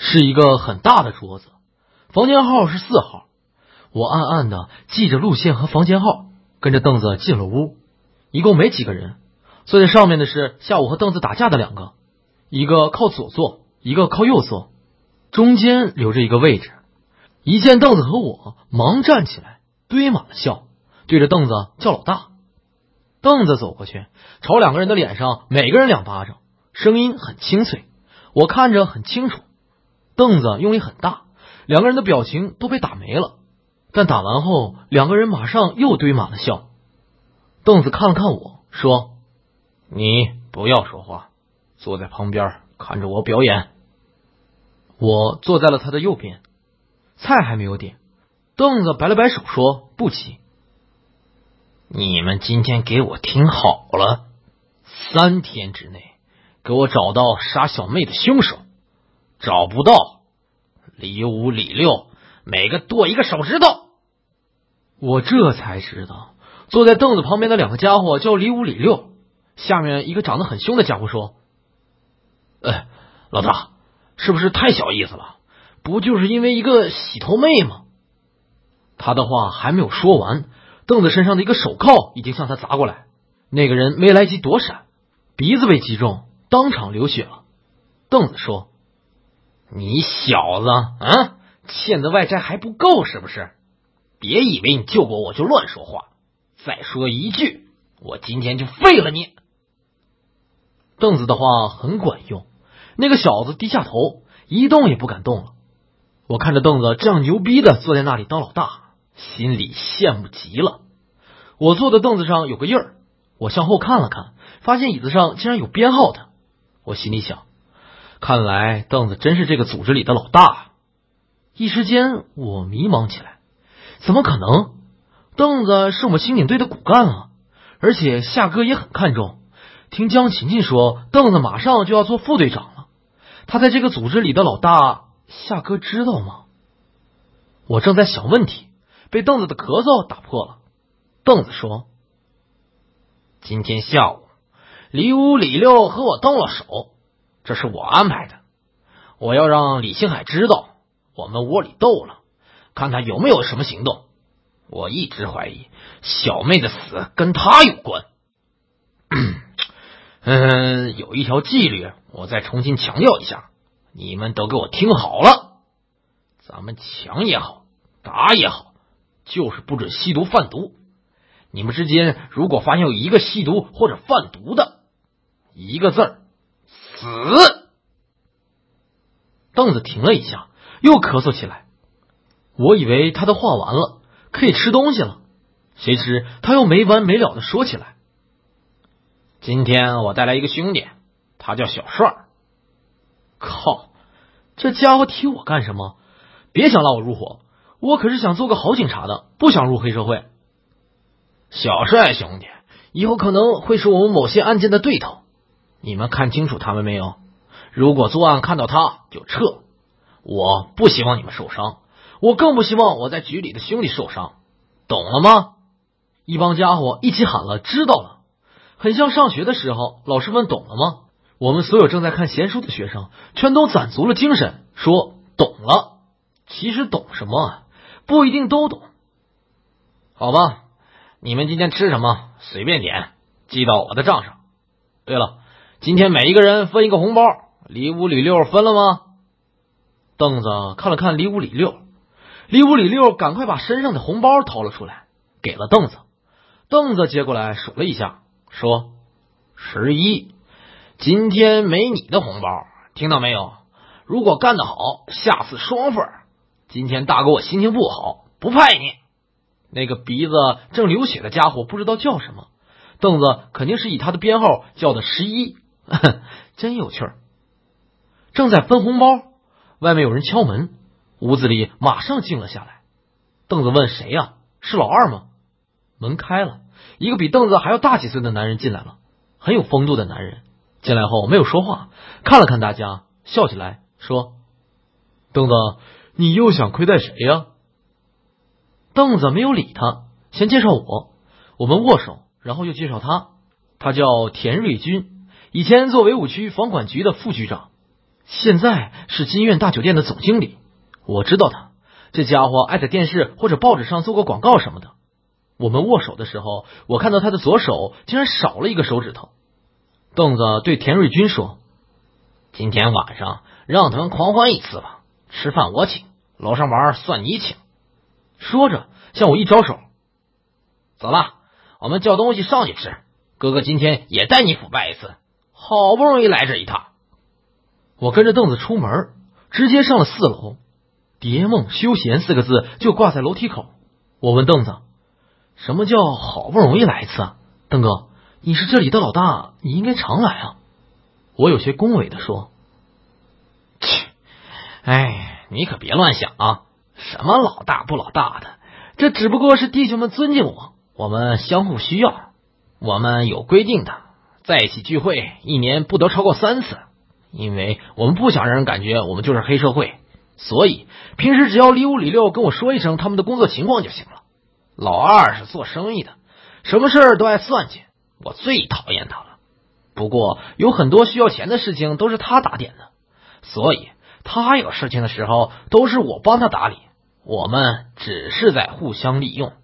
是一个很大的桌子，房间号是4号。我暗暗的记着路线和房间号，跟着凳子进了屋。一共没几个人，坐在上面的是下午和凳子打架的2个，一个靠左坐，一个靠右坐，中间留着一个位置。一见凳子和我，忙站起来，堆满了笑，对着凳子叫老大。凳子走过去，朝2个人的脸上每个人2巴掌，声音很清脆，我看着很清楚。凳子用力很大，2个人的表情都被打没了，但打完后2个人马上又堆满了笑。凳子看了看我，说：“你不要说话，坐在旁边看着我表演。”我坐在了他的右边，菜还没有点，凳子摆了摆手说：“不急。”你们今天给我听好了，3天之内给我找到杀小妹的凶手，找不到，李5、李6每个剁1个手指头。我这才知道，坐在凳子旁边的2个家伙叫李5、李6。下面一个长得很凶的家伙说：“老大，是不是太小意思了？不就是因为一个洗头妹吗？”他的话还没有说完，凳子身上的一个手铐已经向他砸过来，那个人没来及躲闪，鼻子被击中，当场流血了。凳子说：“你小子欠的外债还不够是不是？别以为你救过我就乱说话，再说一句，我今天就废了你。”凳子的话很管用，那个小子低下头，一动也不敢动了。我看着凳子这样牛逼的坐在那里当老大，心里羡慕极了。我坐的凳子上有个印儿，我向后看了看，发现椅子上竟然有编号的。我心里想，看来凳子真是这个组织里的老大。一时间我迷茫起来，怎么可能？凳子是我们刑警队的骨干啊，而且夏哥也很看重。听江琴琴说，凳子马上就要做副队长了，他在这个组织里的老大，夏哥知道吗？我正在想问题，被凳子的咳嗽打破了。凳子说：“今天下午李5、李6和我动了手，这是我安排的。我要让李星海知道我们窝里斗了，看他有没有什么行动。我一直怀疑小妹的死跟他有关。有一条纪律，我再重新强调一下，你们都给我听好了，咱们抢也好，打也好，就是不准吸毒贩毒。你们之间如果发现有一个吸毒或者贩毒的，一个字儿，死。”凳子停了一下，又咳嗽起来。我以为他的话完了，可以吃东西了，谁知他又没完没了的说起来：“今天我带来一个兄弟，他叫小帅。”靠，这家伙提我干什么？别想拉我入伙，我可是想做个好警察的，不想入黑社会。小帅兄弟以后可能会是我们某些案件的对头，你们看清楚他们没有？如果作案看到他就撤，我不希望你们受伤，我更不希望我在局里的兄弟受伤，懂了吗？一帮家伙一起喊了知道了，很像上学的时候老师问懂了吗？我们所有正在看闲书的学生全都攒足了精神说懂了。其实懂什么啊？不一定都懂。好吧，你们今天吃什么随便点，记到我的账上。对了，今天每一个人分一个红包，李5、李6分了吗？凳子看了看李5、李6，李5、李6赶快把身上的红包掏了出来，给了凳子。凳子接过来数了一下，说：“11，今天没你的红包，听到没有？如果干得好，下次双份。今天大哥我心情不好，不派你。”那个鼻子正流血的家伙不知道叫什么，凳子肯定是以他的编号叫的11，真有趣儿。正在分红包，外面有人敲门，屋子里马上静了下来。凳子问：“谁呀？是老二吗？”门开了，一个比凳子还要大几岁的男人进来了，很有风度的男人。进来后没有说话，看了看大家，笑起来说：“凳子，你又想亏待谁呀？”凳子没有理他，先介绍我们握手，然后又介绍他叫田瑞军，以前做维吾区房管局的副局长， 现在是金苑大酒店的总经理，我知道他，这家伙爱在电视或者报纸上做过广告什么的。我们握手的时候，我看到他的左手竟然少了一个手指头。邓子对田瑞军说：“今天晚上让他们狂欢一次吧，吃饭我请，楼上玩算你请。”说着向我一招手：“走了，我们叫东西上去吃。哥哥今天也带你腐败一次，好不容易来这一趟。”我跟着邓子出门，直接上了4楼。蝶梦休闲4个字就挂在楼梯口。我问邓子：“什么叫好不容易来一次啊？邓哥，你是这里的老大，你应该常来啊。”我有些恭维地说：“切，哎，你可别乱想啊，什么老大不老大的，这只不过是弟兄们尊敬我们相互需要。我们有规定的，在一起聚会1年不得超过3次，因为我们不想让人感觉我们就是黑社会，所以平时只要里5里6跟我说一声他们的工作情况就行了。老二是做生意的，什么事儿都爱算计，我最讨厌他了。不过有很多需要钱的事情都是他打点的，所以他有事情的时候都是我帮他打理，我们只是在互相利用。”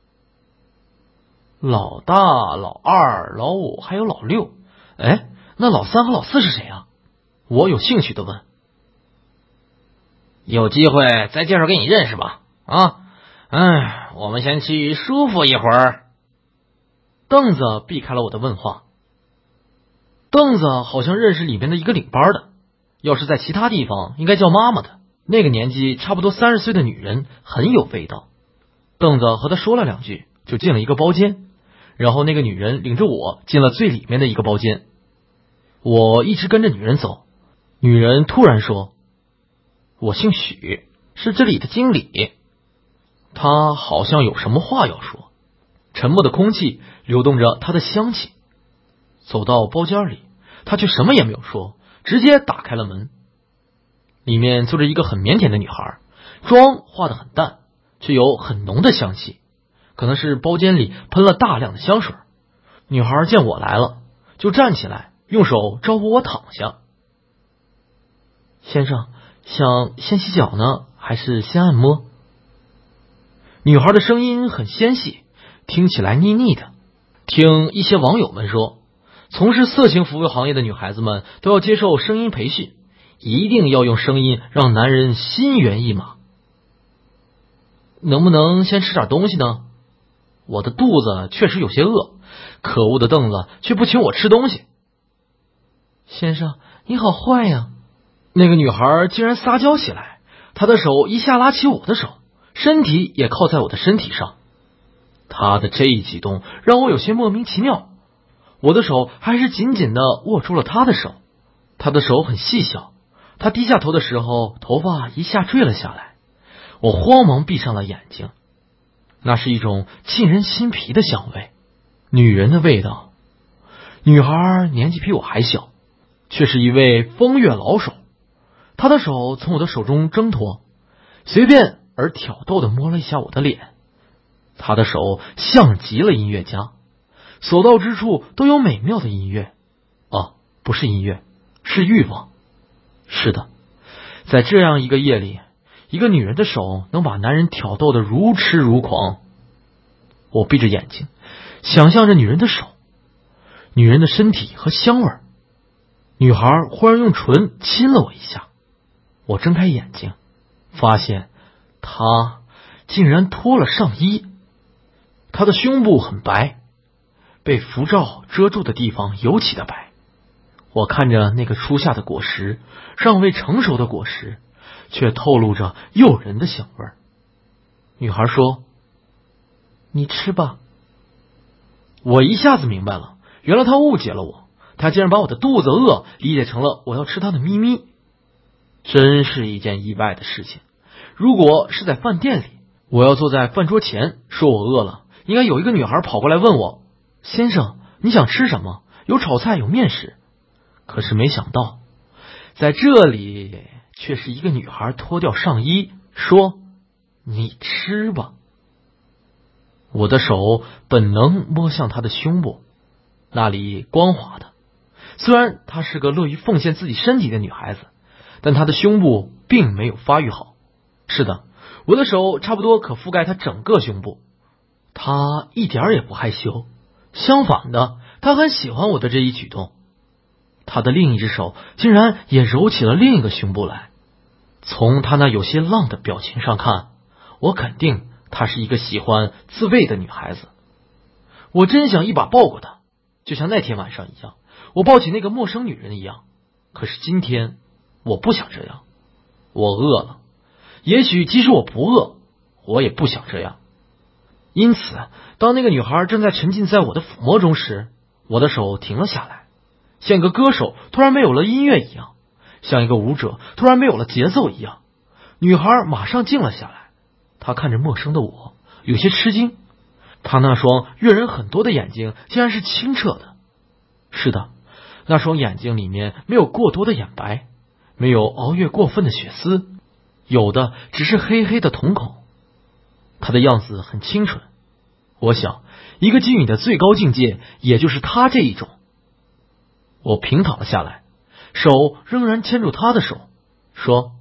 老大、老二、老5还有老6，哎，那老3和老4是谁啊？我有兴趣的问。“有机会再介绍给你认识吧。我们先去舒服一会儿。”邓子避开了我的问话。邓子好像认识里面的一个领班的，要是在其他地方应该叫妈妈的，那个年纪差不多30岁的女人，很有味道。邓子和他说了2句，就进了一个包间，然后那个女人领着我进了最里面的一个包间。我一直跟着女人走，女人突然说：“我姓许，是这里的经理。”她好像有什么话要说，沉默的空气流动着她的香气。走到包间里，她却什么也没有说，直接打开了门。里面坐着一个很腼腆的女孩，妆化得很淡，却有很浓的香气，可能是包间里喷了大量的香水。女孩见我来了，就站起来，用手招呼我躺下。“先生，想先洗脚呢，还是先按摩？”女孩的声音很纤细，听起来腻腻的。听一些网友们说，从事色情服务行业的女孩子们都要接受声音培训，一定要用声音让男人心猿意马。能不能先吃点东西呢？我的肚子确实有些饿，可恶的凳子却不请我吃东西。“先生，你好坏呀！”那个女孩竟然撒娇起来，她的手一下拉起我的手，身体也靠在我的身体上。她的这一举动让我有些莫名其妙，我的手还是紧紧地握住了她的手。她的手很细小，她低下头的时候，头发一下坠了下来。我慌忙闭上了眼睛，那是一种沁人心脾的香味，女人的味道。女孩年纪比我还小，却是一位风月老手。她的手从我的手中挣脱，随便而挑逗地摸了一下我的脸。她的手像极了音乐家，所到之处都有美妙的音乐。不是音乐，是欲望。是的，在这样一个夜里，一个女人的手能把男人挑逗得如痴如狂。我闭着眼睛，想象着女人的手，女人的身体和香味。女孩忽然用唇亲了我一下，我睁开眼睛，发现她竟然脱了上衣。她的胸部很白，被辐照遮住的地方尤其的白。我看着那个初夏的果实，尚未成熟的果实，却透露着诱人的香味。女孩说：“你吃吧。”我一下子明白了，原来她误解了我，她竟然把我的肚子饿理解成了我要吃她的咪咪。真是一件意外的事情。如果是在饭店里，我要坐在饭桌前说我饿了，应该有一个女孩跑过来问我：“先生，你想吃什么？有炒菜，有面食。”可是没想到，在这里却是一个女孩脱掉上衣，说：“你吃吧。”我的手本能摸向她的胸部，那里光滑的。虽然她是个乐于奉献自己身体的女孩子， 但他的胸部并没有发育好。是的，我的手差不多可覆盖他整个胸部。他一点儿也不害羞，相反的，他很喜欢我的这一举动。他的另一只手竟然也揉起了另一个胸部来。从他那有些浪的表情上看，我肯定她是一个喜欢自慰的女孩子。我真想一把抱过她，就像那天晚上一样，我抱起那个陌生女人一样。可是今天我不想这样，我饿了。也许即使我不饿，我也不想这样。因此，当那个女孩正在沉浸在我的抚摸中时，我的手停了下来，像一个歌手突然没有了音乐一样，像一个舞者突然没有了节奏一样。女孩马上静了下来，她看着陌生的我，有些吃惊。她那双悦人很多的眼睛竟然是清澈的。是的，那双眼睛里面没有过多的眼白，没有熬越过分的血丝，有的只是黑黑的瞳孔。她的样子很清纯，我想一个妓女的最高境界也就是她这一种。我平躺了下来，手仍然牵住她的手，说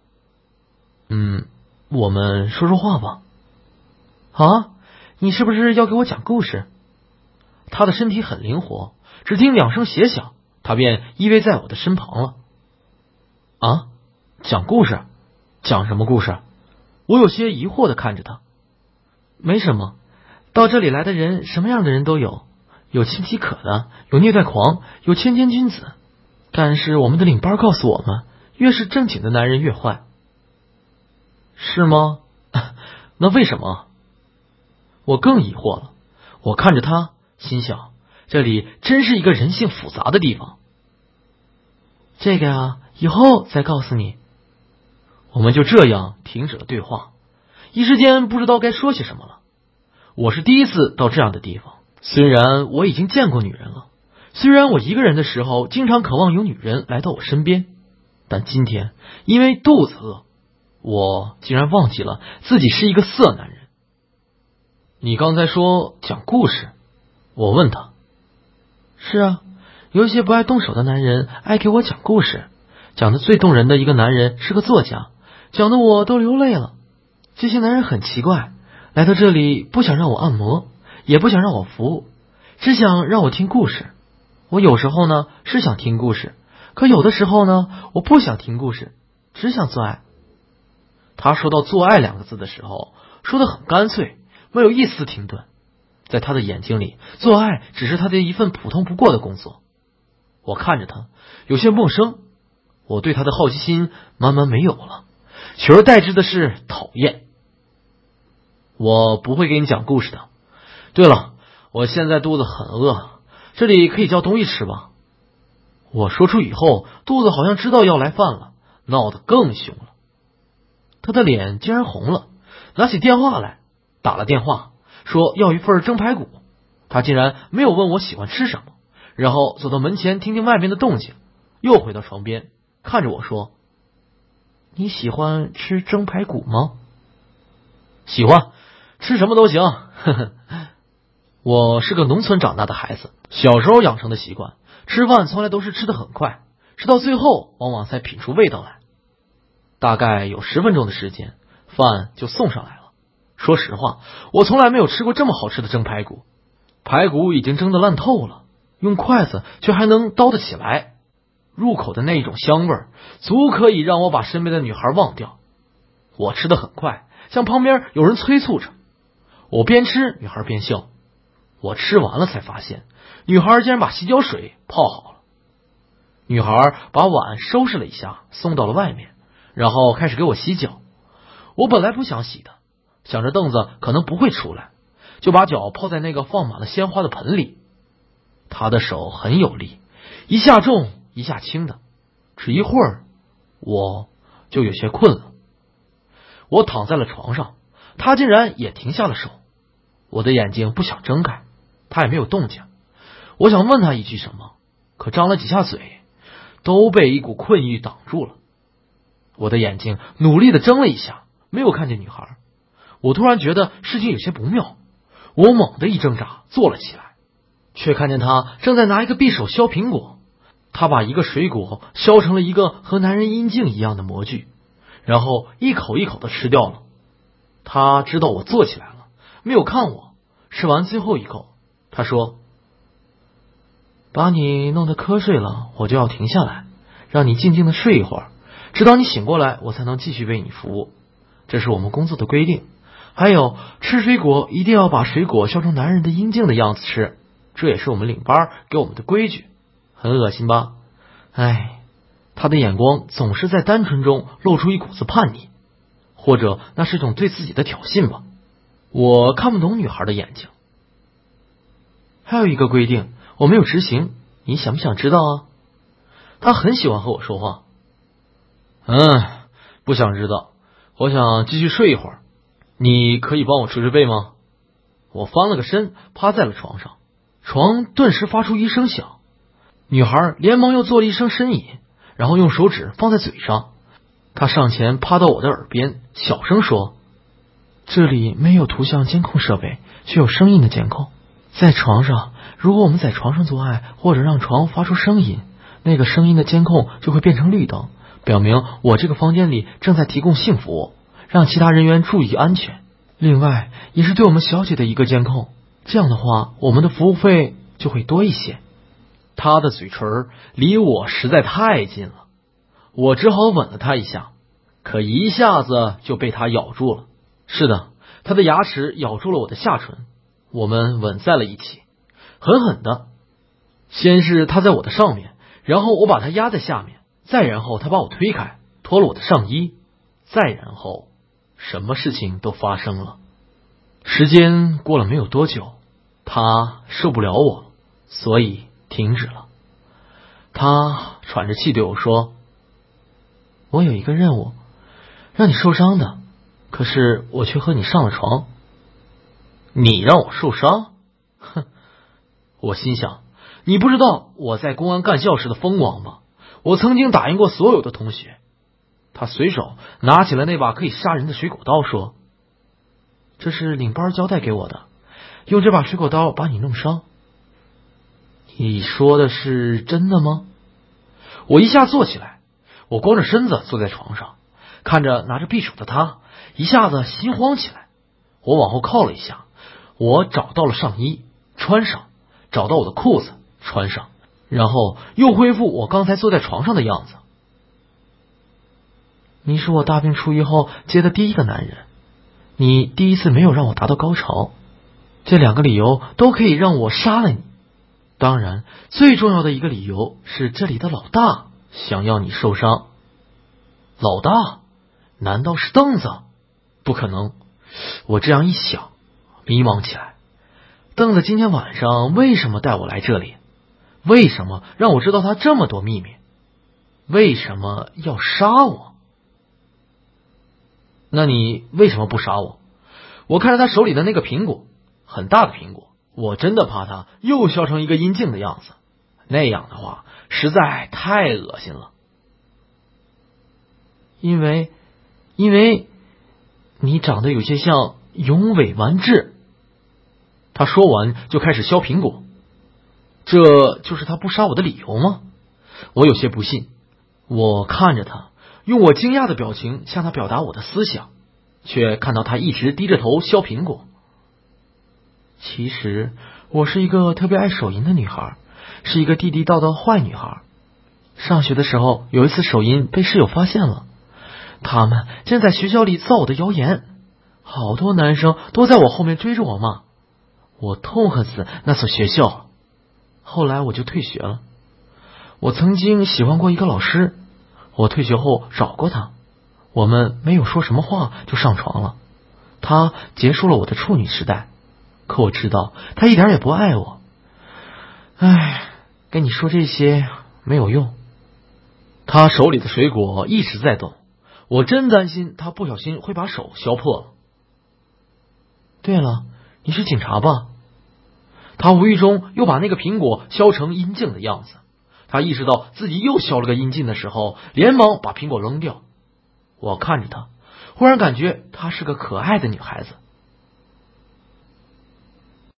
我们说说话吧。啊，你是不是要给我讲故事？他的身体很灵活，只听两声鞋响，他便依偎在我的身旁了。啊，讲故事？讲什么故事？我有些疑惑地看着他。没什么，到这里来的人什么样的人都有，有亲饥渴的，有虐待狂，有谦谦君子。但是我们的领班告诉我们，越是正经的男人越坏。是吗？那为什么？我更疑惑了。我看着他，心想，这里真是一个人性复杂的地方。这个啊，以后再告诉你。我们就这样停止了对话，一时间不知道该说些什么了。我是第一次到这样的地方，虽然我已经见过女人了，虽然我一个人的时候经常渴望有女人来到我身边，但今天因为肚子饿，我竟然忘记了自己是一个色男人。你刚才说讲故事，我问他。是啊，有一些不爱动手的男人爱给我讲故事，讲的最动人的一个男人是个作家，讲的我都流泪了。这些男人很奇怪，来到这里不想让我按摩，也不想让我服务，只想让我听故事。我有时候呢是想听故事，可有的时候呢我不想听故事，只想做爱。他说到做爱两个字的时候，说得很干脆，没有一丝停顿。在他的眼睛里，做爱只是他的一份普通不过的工作。我看着他，有些陌生，我对他的好奇心慢慢没有了，取而代之的是讨厌。我不会给你讲故事的。对了，我现在肚子很饿，这里可以叫东西吃吧。我说出以后，肚子好像知道要来饭了，闹得更凶了。他的脸竟然红了，拿起电话来，打了电话，说要一份蒸排骨。他竟然没有问我喜欢吃什么，然后走到门前听听外面的动静，又回到床边，看着我说：你喜欢吃蒸排骨吗？喜欢，吃什么都行。呵呵。我是个农村长大的孩子，小时候养成的习惯，吃饭从来都是吃得很快，吃到最后往往才品出味道来。大概有10分钟的时间，饭就送上来了。说实话，我从来没有吃过这么好吃的蒸排骨。排骨已经蒸得烂透了，用筷子却还能叨得起来，入口的那种香味儿，足可以让我把身边的女孩忘掉。我吃得很快，像旁边有人催促着。我边吃，女孩边笑。我吃完了才发现，女孩竟然把洗脚水泡好了。女孩把碗收拾了一下，送到了外面，然后开始给我洗脚。我本来不想洗的，想着凳子可能不会出来，就把脚泡在那个放满了鲜花的盆里。她的手很有力，一下重一下轻的，只一会儿我就有些困了。我躺在了床上，她竟然也停下了手。我的眼睛不想睁开，她也没有动静。我想问她一句什么，可张了几下嘴，都被一股困意挡住了。我的眼睛努力地睁了一下，没有看见女孩。我突然觉得事情有些不妙，我猛地一挣扎，坐了起来，却看见她正在拿一个匕首削苹果。 他把一个水果削成了一个和男人阴茎一样的模具，然后一口一口的吃掉了。他知道我坐起来了，没有看我，吃完最后一口，他说：把你弄得瞌睡了，我就要停下来，让你静静的睡一会儿，直到你醒过来，我才能继续为你服务。这是我们工作的规定。还有，吃水果一定要把水果削成男人的阴茎的样子吃，这也是我们领班给我们的规矩。很恶心吧？唉，他的眼光总是在单纯中露出一股子叛逆，或者那是一种对自己的挑衅吧。我看不懂女孩的眼睛。还有一个规定我没有执行，你想不想知道啊？他很喜欢和我说话。不想知道，我想继续睡一会儿。你可以帮我捶捶背吗？我翻了个身，趴在了床上，床顿时发出一声响，女孩连忙又做了一声呻吟，然后用手指放在嘴上。她上前趴到我的耳边，小声说：这里没有图像监控设备，却有声音的监控。在床上，如果我们在床上做爱，或者让床发出声音，那个声音的监控就会变成绿灯，表明我这个房间里正在提供性服务，让其他人员注意安全。另外，也是对我们小姐的一个监控，这样的话，我们的服务费就会多一些。她的嘴唇离我实在太近了，我只好吻了她一下，可一下子就被她咬住了。是的，她的牙齿咬住了我的下唇，我们吻在了一起，狠狠的。先是她在我的上面，然后我把她压在下面，再然后她把我推开，脱了我的上衣，再然后什么事情都发生了。时间过了没有多久，她受不了我了，所以停止了。她喘着气对我说：我有一个任务，让你受伤的，可是我却和你上了床。你让我受伤？哼！我心想，你不知道我在公安干校时的风光吗？我曾经打赢过所有的同学。他随手拿起了那把可以杀人的水果刀，说：这是领班交代给我的，用这把水果刀把你弄伤。你说的是真的吗？我一下坐起来，我光着身子坐在床上，看着拿着匕首的他，一下子心慌起来。我往后靠了一下，我找到了上衣，穿上，找到我的裤子，穿上，然后又恢复我刚才坐在床上的样子。你是我大病初愈后接的第一个男人，你第一次没有让我达到高潮，这两个理由都可以让我杀了你。当然，最重要的一个理由是这里的老大想要你受伤。老大？难道是凳子？不可能！我这样一想，迷茫起来。凳子今天晚上为什么带我来这里？为什么让我知道他这么多秘密？为什么要杀我？那你为什么不杀我？我看着他手里的那个苹果，很大的苹果，我真的怕他又削成一个阴茎的样子，那样的话实在太恶心了。因为你长得有些像永尾完治。他说完就开始削苹果。这就是他不杀我的理由吗？我有些不信。我看着他，用我惊讶的表情向他表达我的思想，却看到他一直低着头削苹果。其实我是一个特别爱手淫的女孩，是一个地地道道坏女孩。上学的时候有一次手淫被室友发现了，他们竟在学校里造我的谣言，好多男生都在我后面追着我骂，我痛恨死那所学校。后来我就退学了。我曾经喜欢过一个老师，我退学后找过他，我们没有说什么话就上床了。他结束了我的处女时代，可我知道他一点也不爱我。唉，跟你说这些没有用。他手里的水果一直在动，我真担心他不小心会把手削破了。对了，你是警察吧？他无意中又把那个苹果削成阴茎的样子。他意识到自己又削了个阴茎的时候，连忙把苹果扔掉。我看着他，忽然感觉她是个可爱的女孩子。